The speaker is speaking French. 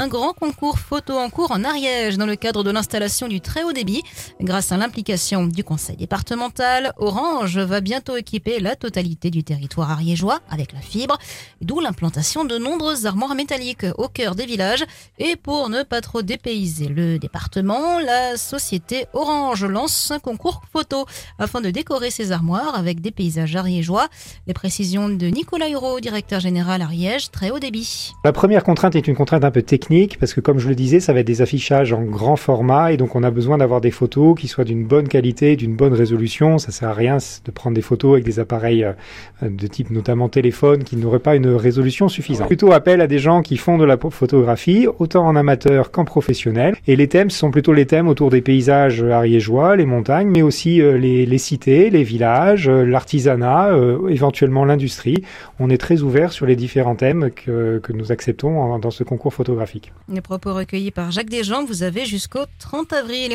Un grand concours photo en cours en Ariège dans le cadre de l'installation du très haut débit. Grâce à l'implication du conseil départemental, Orange va bientôt équiper la totalité du territoire ariégeois avec la fibre, d'où l'implantation de nombreuses armoires métalliques au cœur des villages. Et pour ne pas trop dépayser le département, la société Orange lance un concours photo afin de décorer ses armoires avec des paysages ariégeois. Les précisions de Nicolas Hureau, directeur général Ariège, très haut débit. La première contrainte est une contrainte un peu technique parce que, comme je le disais, ça va être des affichages en grand format et donc on a besoin d'avoir des photos qui soient d'une bonne qualité, d'une bonne résolution. Ça sert à rien de prendre des photos avec des appareils de type notamment téléphone qui n'auraient pas une résolution suffisante. Plutôt appel à des gens qui font de la photographie, autant en amateur qu'en professionnel. Et les thèmes, ce sont plutôt les thèmes autour des paysages ariégeois, les montagnes, mais aussi les cités, les villages, l'artisanat, éventuellement l'industrie. On est très ouvert sur les différents thèmes que nous acceptons dans ce concours photographique. Les propos recueillis par Jacques Desjans, vous avez jusqu'au 30 avril.